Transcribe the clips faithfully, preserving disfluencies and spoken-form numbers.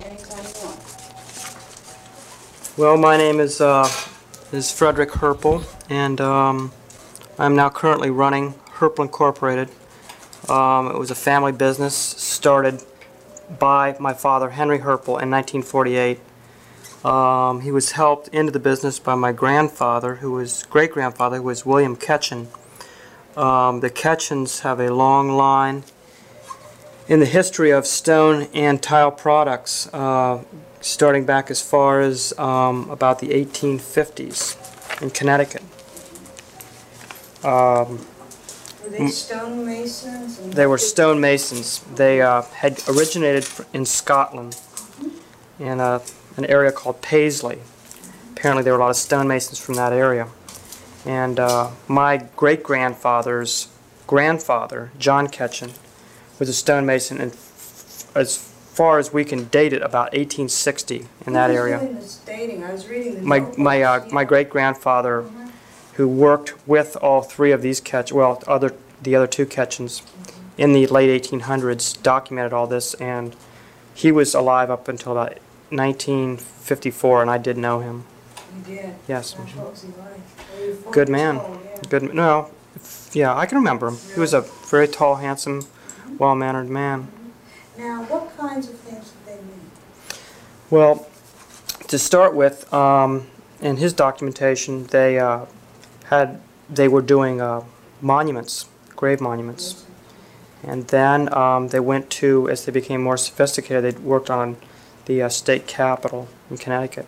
anytime you want. Well, my name is uh, is Frederick Herpel, and um, I'm now currently running Herpel Incorporated. Um, it was a family business started by my father, Henry Herpel, in nineteen forty-eight. Um, he was helped into the business by my grandfather, who was great-grandfather, who was William Ketchen. Um, the Ketchens have a long line in the history of stone and tile products, uh, starting back as far as um, about the eighteen fifties in Connecticut. Um, Were they stonemasons? And they were stonemasons. They uh, had originated in Scotland, in a, an area called Paisley. Apparently there were a lot of stonemasons from that area. And uh, my great-grandfather's grandfather, John Ketchen, was a stonemason, and f as far as we can date it, about eighteen sixty in that area. Who was doing this dating? I was reading the My notebooks. my uh, my great-grandfather, Mhm. who worked with all three of these Ketch, well, other the other two Ketchens, in the late eighteen hundreds, documented all this, and he was alive up until about nineteen fifty-four, and I did know him. You did? Yes. Gosh, what was he like? Well, you were four Good years man. old, yeah. Good. No, yeah, I can remember him. He was a very tall, handsome, well-mannered man. Now, what kinds of things did they make? Well, to start with, um, in his documentation, they uh, had they were doing uh, monuments, grave monuments, and then um, they went to, as they became more sophisticated, they worked on the uh, state capitol in Connecticut,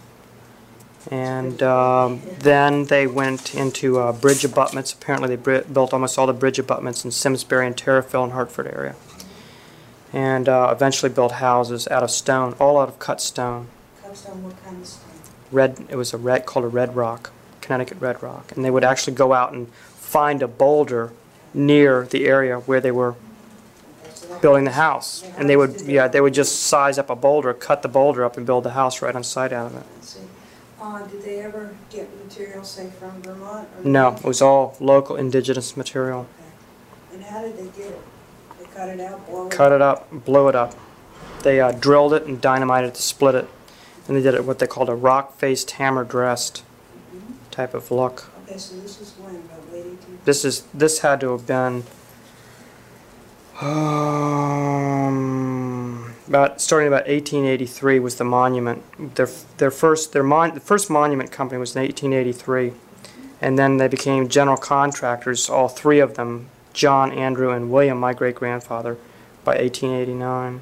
and um, then they went into uh, bridge abutments. Apparently, they bri built almost all the bridge abutments in Simsbury and Terriffill and Hartford area, and uh, eventually built houses out of stone, all out of cut stone. Cut stone, what kind of stone? Red. It was a red called a red rock, Connecticut red rock, and they would actually go out and find a boulder near the area where they were building the house, and they would yeah they would just size up a boulder, cut the boulder up, and build the house right on site out of it. Let's see. Uh, did they ever get material, say, from Vermont? Or No, it was all local indigenous material. Okay. And how did they get it? They cut it out, boil it? Cut it up, blow it up. They uh, drilled it and dynamited it to split it, and they did it what they called a rock-faced, hammer-dressed Mm-hmm. type of look. Okay, so this is when, about late eighteen? This is this had to have been um, about starting about eighteen eighty-three was the monument. Their their first their mon the first monument company was in eighteen eighty-three, and then they became general contractors. All three of them, John, Andrew, and William, my great grandfather, by eighteen eighty-nine.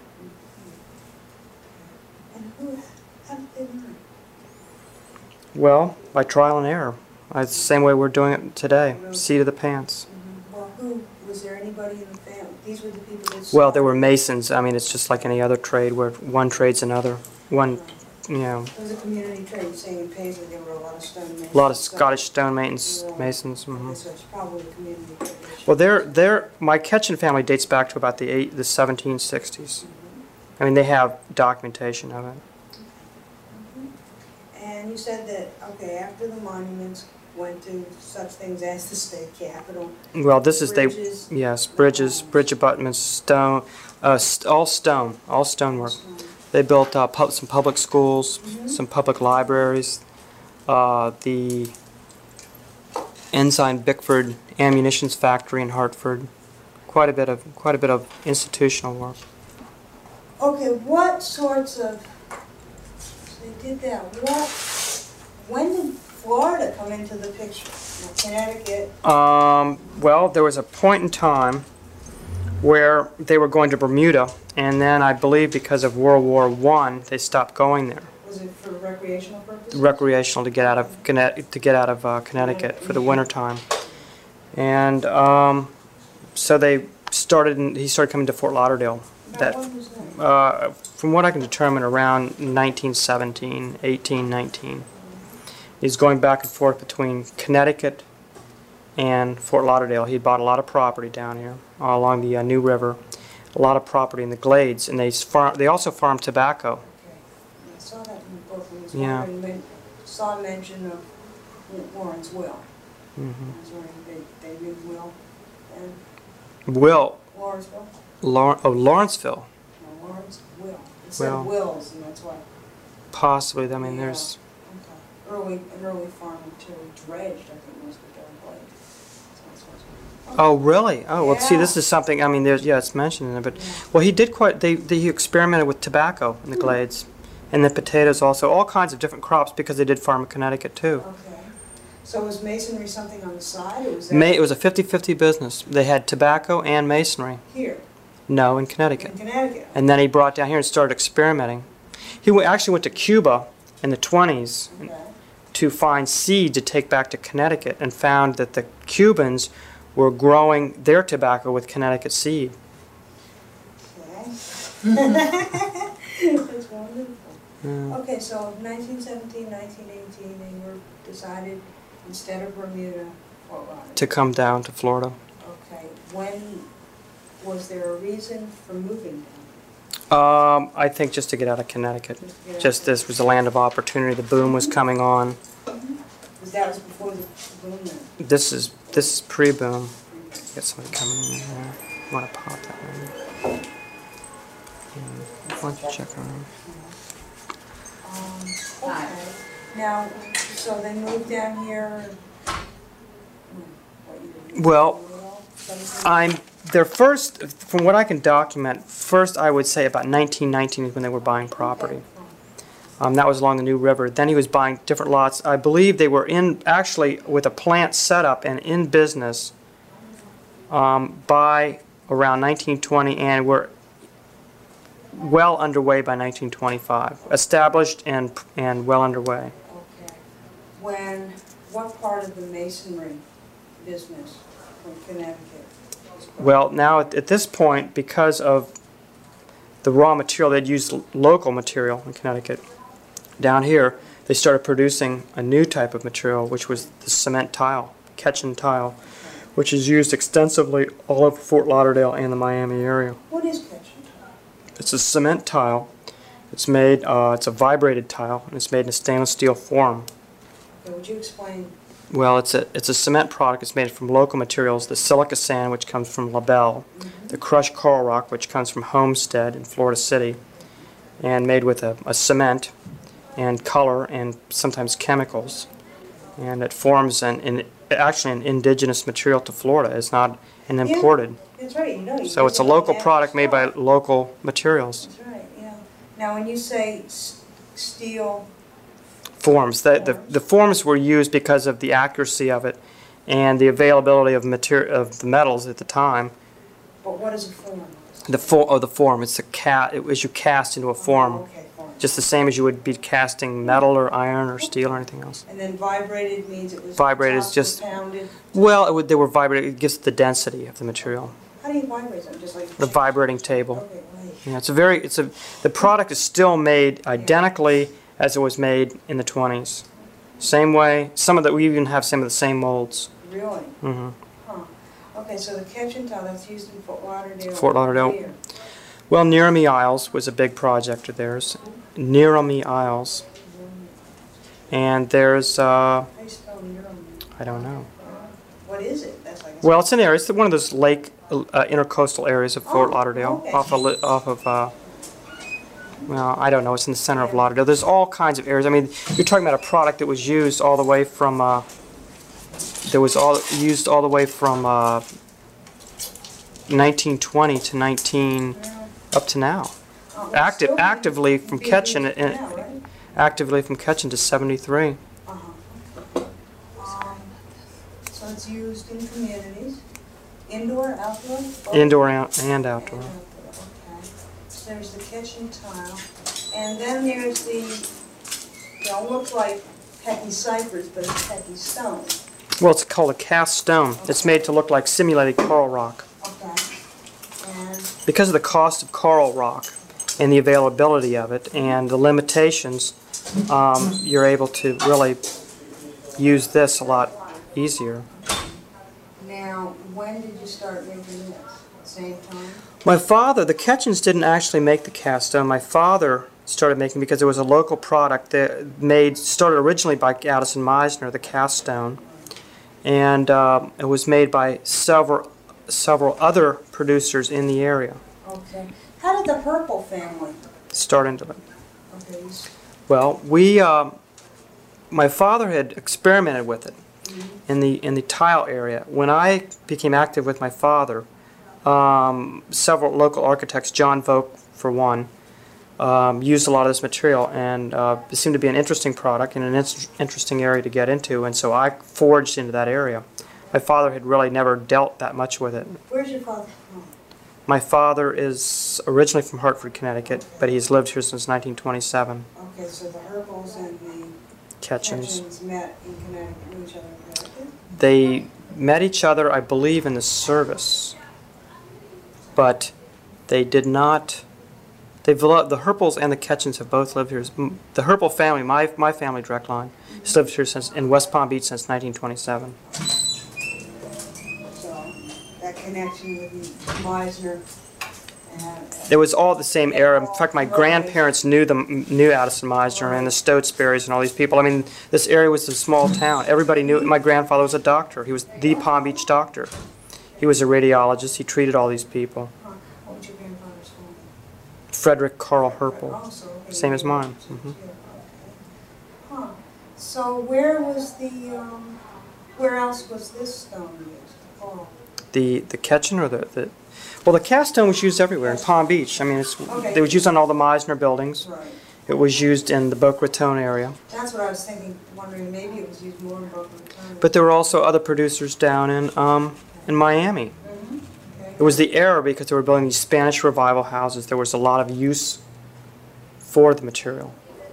And who, how did they learn? Well, by trial and error. Uh, It's the same way we're doing it today. Seat of the pants. Mm-hmm. Well, who, was there anybody in the family? These were the people that Well, there were started- masons. I mean, it's just like any other trade where one trades another. One, you know, It was a community trade, saying in Paisley there were a lot of stonemasons. a lot of so- Scottish stone masons. Yeah. masons Okay, mhm. so it's probably a community tradition. Well, they're, they're, my Ketchen family dates back to about the eight, the seventeen sixties. Mhm. I mean, they have documentation of it. Mhm. And you said that, okay, after the monuments went to such things as the state capitol. Well, this is they, Bridges. yes, bridges, bridge abutments, stone, uh, st all stone, all stonework. stone. They built uh, pub some public schools, Mhm. some public libraries, uh, the Ensign Bickford ammunitions factory in Hartford. Quite a bit of quite a bit of institutional work. Okay, what sorts of, so they did that, what, when did Florida come into the picture? You know, Connecticut, Um, well, there was a point in time where they were going to Bermuda, and then I believe because of World War One, they stopped going there. was it for recreational purposes? Recreational to get out of Conne- to get out of uh, Connecticut for the winter time, and um, so they started. In, he started coming to Fort Lauderdale. Now, That, when was that? uh, from what I can determine, around nineteen seventeen, eighteen, nineteen. He's going back and forth between Connecticut and Fort Lauderdale. He bought a lot of property down here uh, along the uh, New River, a lot of property in the Glades, and they farm. They also farm tobacco. Okay. I saw that in the book when he was Yeah. wondering, men- saw mention of Warren's will. hmm I was wondering, they, they knew Will and Will, Lawrenceville? Lawr- oh, Lawrenceville. No, Lawrence Will. It said Well- Wills, and that's why. Possibly, I mean, Yeah. there's, Okay. Early, an early farming too, dredged, I think most of their blade. oh, really? Oh, well, see, Yeah. this is something, I mean, there's, yeah, it's mentioned in there, but, Yeah. well, he did quite, they, they he experimented with tobacco in the glades, and the potatoes also, all kinds of different crops, because they did farm in Connecticut, too. Okay. So was masonry something on the side, or was that Ma it was a fifty fifty business. They had tobacco and masonry. here, No, in in Connecticut. Connecticut? And then he brought down here and started experimenting. He w actually went to Cuba in the twenties Okay. to find seed to take back to Connecticut, and found that the Cubans were growing their tobacco with Connecticut seed. Okay. That's wonderful. Yeah. Okay, so nineteen seventeen, nineteen eighteen, they were decided, instead of Bermuda, Fort Lauderdale. To come down to Florida. Okay, when, was there a reason for moving down? Um, I think just to get out of Connecticut. Just to get out? Just this was a land of opportunity. The boom was coming on. Because that was before the boom then? This is this is pre-boom. Get somebody coming in here. You want to pop that in? Yeah. Why don't you check around? Um, okay, now, so they moved down here, hmm, what year? Well, seventeen? I'm their first, from what I can document, first I would say about nineteen nineteen is when they were buying property. Um, that was along the New River. Then he was buying different lots. I believe they were in, actually, with a plant set up and in business um, by around nineteen twenty, and were well underway by nineteen twenty-five. Established and and well underway. Okay. When, what part of the masonry business from Connecticut? was brought? Well, now at, at this point, because of the raw material, they'd used l- local material in Connecticut. Down here, they started producing a new type of material, which was the cement tile, Ketchen tile, which is used extensively all over Fort Lauderdale and the Miami area. What is Ketchen tile? It's a cement tile. It's made, uh, it's a vibrated tile, and it's made in a stainless steel form. Okay, would you explain? Well, it's a it's a cement product. It's made from local materials: the silica sand, which comes from LaBelle, Mhm. the crushed coral rock, which comes from Homestead in Florida City, and made with a, a cement and color and sometimes chemicals. And it forms an, an actually an indigenous material to Florida. It's not an Yeah. imported. That's right, you know. you So it's a use it local like product made by stuff. local materials. That's right, yeah. Now, when you say s- steel, Forms. The, the, the forms were used because of the accuracy of it and the availability of material of the metals at the time. but what is a form? The for, oh, the form. It's a ca It was you cast into a form, Oh, okay, form. just the same as you would be casting metal or iron or steel or anything else. And then vibrated means it was. Vibrated is tops were just- Pounded. Well, it would, they were vibrating. It gives the density of the material. How do you vibrate them? Just like. The vibrating table. Okay, right. Yeah, it's a very. It's a. The product is still made identically as it was made in the twenties. Same way. Some of the we even have some of the same molds. Really? hmm Huh. Okay, so the Ketchen tile, that's used in Fort Lauderdale. Fort Lauderdale. Where? Well, Nerami Isles was a big project of theirs. Nerami Isles, and there's. Uh, How do you spell Neuron? I don't know. What is it? That's like. Well, it's an area. It's one of those lake uh, intercoastal areas of Fort Oh, Lauderdale, okay. off of li- off of. Uh, well, I don't know. It's in the center of Lauderdale. There's all kinds of areas. I mean, you're talking about a product that was used all the way from. Uh, that was all used all the way from uh, nineteen twenty to nineteen Yeah. up to now. Oh, it's Active, still actively being from used Ketchen, now, and right? actively from Ketchen to seventy-three. Uh-huh. Um, So it's used in communities, indoor, outdoor? both? Indoor and, and outdoor. And outdoor, okay. So there's the kitchen tile, and then there's the, they don't look like Pecky ciphers, but it's Pecky stone. Well, it's called a cast stone. It's made to look like simulated coral rock. Okay. And, Because of the cost of coral rock and the availability of it and the limitations, um, you're able to really use this a lot easier. now, when did you start making this? Same time? My father, the Ketchens didn't actually make the cast stone. My father started making because it was a local product that made started originally by Addison Meisner, the cast stone, and uh, it was made by several several other producers in the area. Okay. How did the Purple family start into it. Okay. you s- Well, we, um, my father had experimented with it mhm. in the in the tile area. When I became active with my father, um, several local architects, John Vogt for one, um, used a lot of this material, and uh, it seemed to be an interesting product and an in- interesting area to get into, and so I forged into that area. My father had really never dealt that much with it. Where's your father from? My father is originally from Hartford, Connecticut, but he's lived here since nineteen twenty-seven. Okay, so the Herpels and the Ketchens. Ketchens met in Connecticut, knew each other in Connecticut? They met each other, I believe, in the service, but they did not. They've lo- the Herpels and the Ketchens have both lived here. M- The Herpel family, my my family direct line, has lived here since in West Palm Beach since nineteen twenty-seven. So that connection with Meisner and. It was all the same era. In fact, my grandparents knew them, knew Addison Meisner and the Stotesberries and all these people. I mean, this area was a small town. Everybody knew. My grandfather was a doctor. He was the Palm Beach doctor. He was a radiologist. He treated all these people. Huh. What was your grandfather's name? Frederick Carl Herpel. Also, okay, Same as you- mine. yeah, Mhm. okay. Huh. So where was the, um, where else was this stone used? Oh, The the Ketchen or the, the well, the cast stone was used everywhere in Palm Beach. I mean, it's Okay. it was used on all the Meisner buildings. right. It was used in the Boca Raton area. That's what I was thinking, wondering, maybe it was used more in Boca Raton. But there were also other producers down in um, in Miami. Mhm, okay. It was the era because they were building these Spanish revival houses. There was a lot of use for the material.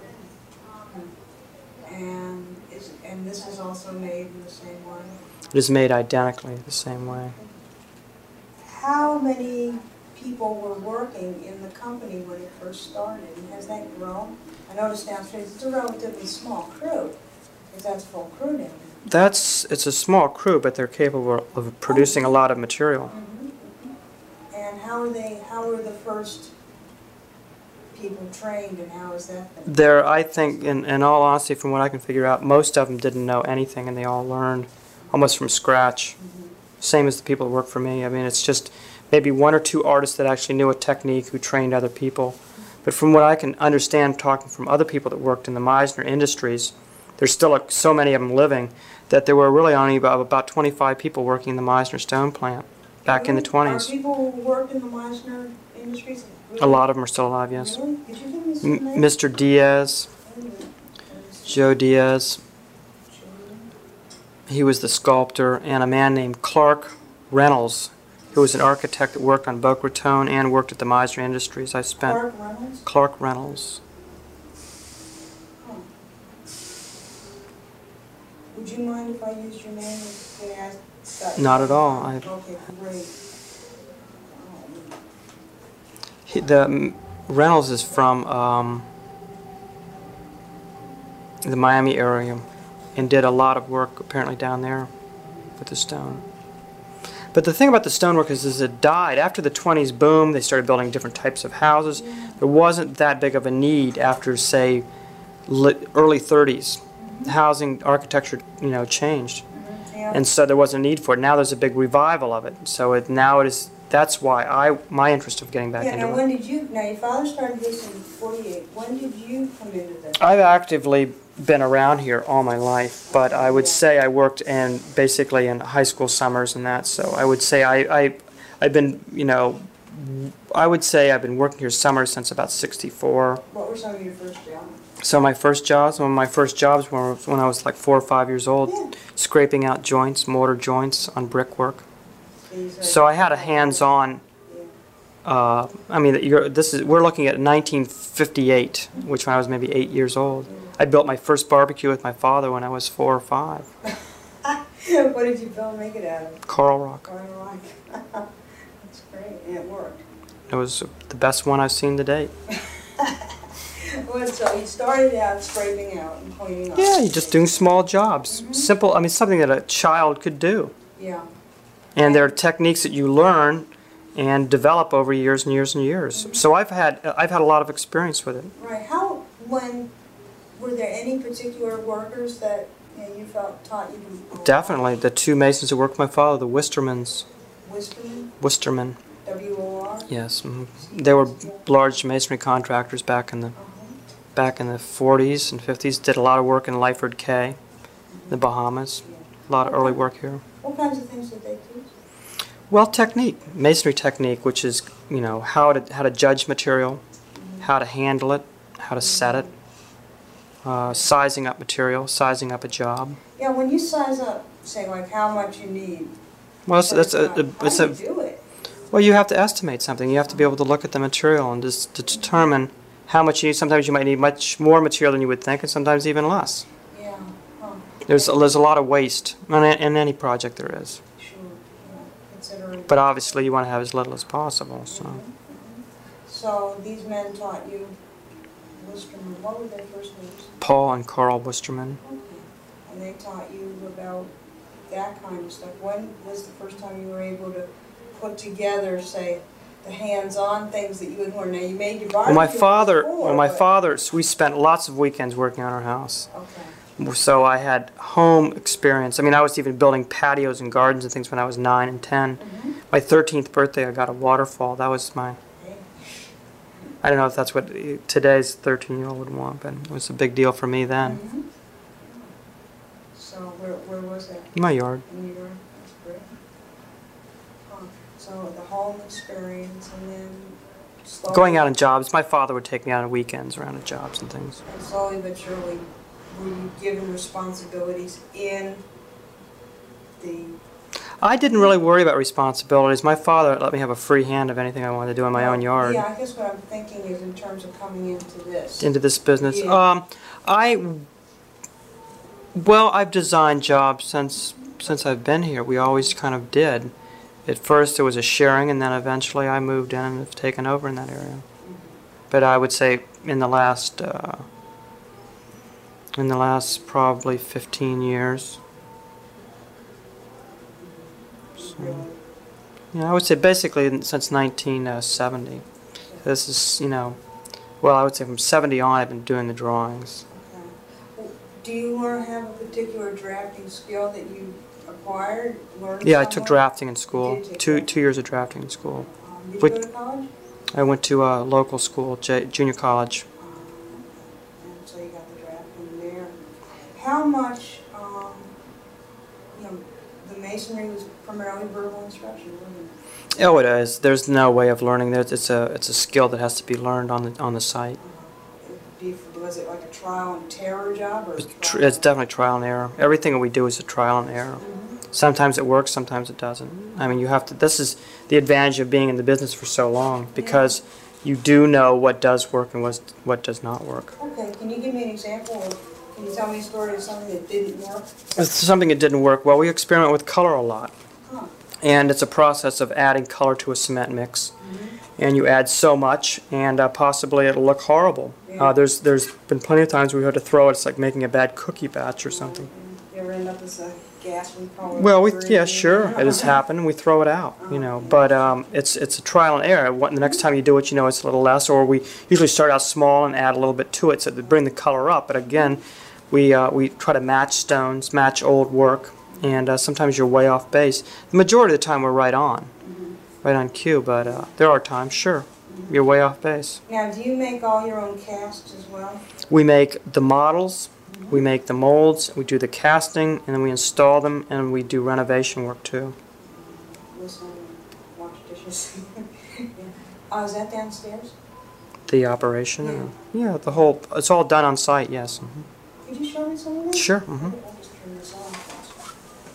And is, and this is also made in the same way? It is made identically the same way. How many people were working in the company when it first started, and has that grown? I noticed downstairs it's a relatively small crew, because that's full crew down there. That's it's a small crew, but they're capable of producing a lot of material. Mhm, mhm. And how are they, how were the first people trained, and how has that been? There, I think, in, in all honesty, from what I can figure out, most of them didn't know anything, and they all learned almost from scratch. Mhm. Same as the people who work for me. I mean, it's just maybe one or two artists that actually knew a technique who trained other people. But from what I can understand, talking from other people that worked in the Meisner Industries, there's still like, so many of them living that there were really only about, about twenty-five people working in the Meisner stone plant back in the Really? twenties. Are people who worked in the Meisner Industries? A lot of them are still alive, yes. Really? Could you give me some M- names? Mister Diaz, Wait a minute. Joe Diaz, Joe- he was the sculptor, and a man named Clark Reynolds, who was an architect that worked on Boca Raton and worked at the Meisner Industries. I spent Clark Reynolds? Clark Reynolds. Huh. Would you mind if I used your name and they asked? got- Not at all. I- Okay, great. Oh, He, the mm, Reynolds is from um, the Miami area and did a lot of work apparently down there with the stone. But the thing about the stonework is, is it died after the twenties boom. They started building different types of houses. There wasn't that big of a need after, say, li- early thirties. Housing architecture, you know, changed, mhm, yeah. and so there wasn't a need for it. Now there's a big revival of it. So it now it is. That's why I my interest of getting back Yeah, now into it. when did you, now your father started this in forty-eight, when did you come into this? I've actively been around here all my life, but I would say I worked in basically in high school summers and that. So I would say I, I I've been, you know, I would say I've been working here summers since about sixty-four. What were some of your first jobs? So my first jobs, one of my first jobs were when I was like four or five years old, Yeah. scraping out joints, mortar joints on brickwork. These are- So I had a hands-on. Yeah. Uh, I mean, you're, this is we're looking at nineteen fifty-eight, which when I was maybe eight years old. I built my first barbecue with my father when I was four or five. What did you build, make it out of? Coral Rock. Coral Rock. That's great, and it worked. It was the best one I've seen to date. Well, so you started out scraping out and cleaning up. Yeah, you're just doing small jobs. Simple, I mean, something that a child could do. Yeah. And there are techniques that you learn and develop over years and years and years. So I've had I've had a lot of experience with it. Right, how, when, were there any particular workers that, you know, you felt taught you to? Definitely, the two masons who worked with my father, the Wistermans, Wisterman, Wisterman. W O R? Yes, mhm. They were large masonry contractors back in the back in the forties and fifties. Did a lot of work in Lyford Cay, the Bahamas. A lot of early work here. What kinds of things did they teach? Well, technique, masonry technique, which is, you know, how to how to judge material, how to handle it, how to set it, uh, sizing up material, sizing up a job. Yeah, when you size up, say like how much you need. Well, it's, that's a, a, How it's do a you do it? well, you have to estimate something. You have to be able to look at the material and just to determine how much you need. Sometimes you might need much more material than you would think, and sometimes even less. Yeah. Huh. There's there's a lot of waste in, in any project there is. Sure. Yeah. Considering. But obviously, you want to have as little as possible. So. Mhm, mhm. So these men taught you Worcesterman. What were their first names? Paul and Carl Worcesterman. Okay. And they taught you about that kind of stuff. When was the first time you were able to put together, say, the hands-on things that you had learned? Now, you made your barbecue Well, my father, before, well, my but- father, we spent lots of weekends working on our house. Okay. So I had home experience. I mean, I was even building patios and gardens and things when I was nine and ten. Mhm. My thirteenth birthday, I got a waterfall. That was my, Okay. I don't know if that's what today's thirteen-year-old would want, but it was a big deal for me then. Mhm. So where, where was that? In my yard. In New York? That's great. Huh. So the home experience and then slowly... Going out on jobs. My father would take me out on weekends around to jobs and things. And slowly but surely, were you given responsibilities in the... I didn't really worry about responsibilities. My father let me have a free hand of anything I wanted to do in my own yard. Yeah, I guess what I'm thinking is in terms of coming into this. Into this business. Yeah. Um, I, well, I've designed jobs since since I've been here. We always kind of did. At first it was a sharing, and then eventually I moved in and have taken over in that area. But I would say in the last, uh, in the last probably fifteen years. Really? Yeah, I would say basically since nineteen seventy. This is, you know, well, I would say from seventy on I've been doing the drawings. Okay. Well, do you learn have a particular drafting skill that you acquired, learned Yeah, I took somewhere? drafting in school. You did take Two drafting. two years of drafting in school. Um, did you Which- go to college? I went to a local school, J junior college. Oh, okay. And so you got the drafting there. How much, um, you know, the masonry was primarily verbal instruction, wasn't it? Oh, it is. There's no way of learning that. It's a it's a skill that has to be learned on the on the site. Uh, it would be for- Was it like a trial and terror job or? a It's, tr trial- it's definitely trial and error. Everything that we do is a trial and error. Mhm. Sometimes it works, sometimes it doesn't. I mean, you have to. This is the advantage of being in the business for so long, because you do know what does work and what what does not work. Okay, can you give me an example of, can you tell me a story of something that didn't work? It's something that didn't work well. We experiment with color a lot, Huh. and it's a process of adding color to a cement mix. And you add so much, and uh, possibly it'll look horrible. Yeah. Uh, there's there's been plenty of times we had to throw it. It's like making a bad cookie batch or something. You ever end up as a gas and color? Well, we yeah, sure, it has happened, and we throw it out, you know. But um, it's it's a trial and error. What, the next time you do it, you know it's a little less, or we usually start out small and add a little bit to it so to bring the color up. But again, we uh, we try to match stones, match old work, and uh, sometimes you're way off base. The majority of the time we're right on, right on cue. But uh, there are times, sure, you're way off base. Now, do you make all your own casts as well? We make the models, we make the molds, we do the casting, and then we install them, and we do renovation work too. Listen, wash dishes. Yeah. Oh, is that downstairs? The operation? or- Yeah, the whole, it's all done on site, yes. mhm. Could you show me some of that? Sure. mhm. I'll just turn this off.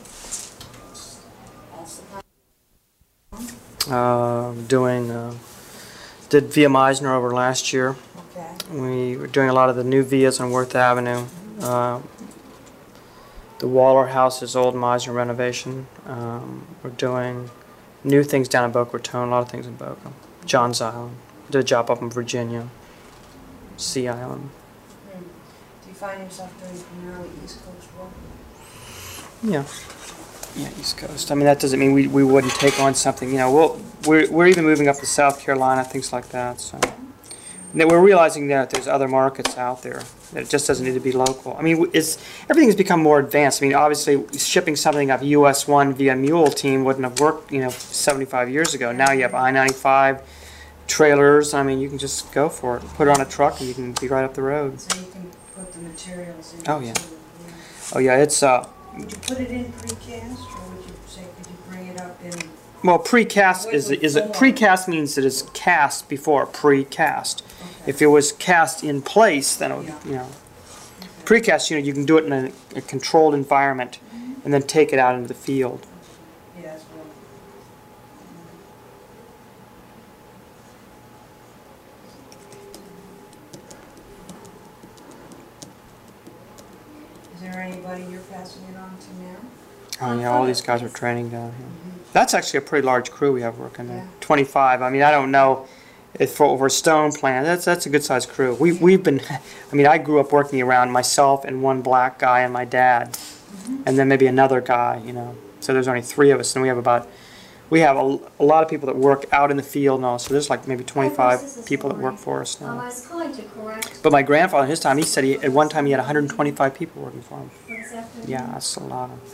That's the kind. Uh, doing, uh, did Via Meisner over last year. Okay. We were doing a lot of the new Vias on Worth Avenue. Uh, the Waller House is old Meisner renovation. Um, we're doing new things down in Boca Raton, a lot of things in Boca. Johns Island. Did a job up in Virginia. Sea Island. Hmm. Do you find yourself doing primarily East Coast work? Yeah. Yeah, East Coast. I mean, that doesn't mean we, we wouldn't take on something, you know, we'll, we're, we're even moving up to South Carolina, things like that, so. And that we're realizing that there's other markets out there, that it just doesn't need to be local. I mean, it's, everything's become more advanced. I mean, obviously, shipping something up U S one via mule team wouldn't have worked, you know, seventy-five years ago. Now you have I ninety-five, trailers. I mean, you can just go for it. Put it on a truck and you can be right up the road. So you can put the materials in. Oh, yeah. too, yeah. Oh yeah, it's uh. Would you put it in precast, or would you say, could you bring it up in? Well, precast With is the is it form. precast means that it's cast before precast. Okay. If it was cast in place, then it would, Yeah. you know. Okay. Precast, you know, you can do it in a, a controlled environment Mhm. and then take it out into the field. Yeah, that's what. Is there anybody you're passing it on to now? Oh yeah, all these guys are training down here. Mhm. That's actually a pretty large crew we have working there. Yeah. twenty-five. I mean, I don't know if for over a stone plant. That's that's a good sized crew. We we've been. I mean, I grew up working around myself and one black guy and my dad, Mhm. and then maybe another guy. You know, so there's only three of us, and we have about. We have a, a lot of people that work out in the field now, so there's like maybe twenty-five people that work for us Um, I now. was calling to correct. But my grandfather, in his time, he said he, at one time he had one hundred twenty-five people working for him. What's that? Yeah, that's a lot of.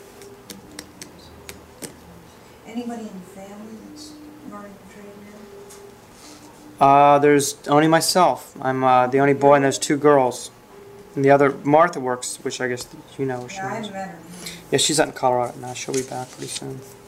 Anybody in the family that's learning the trade now? Uh, there's only myself. I'm uh, the only boy, and there's two girls. And the other, Martha works, which I guess you know. She Yeah, I knows. haven't met her. Yeah, she's out in Colorado now. She'll be back pretty soon.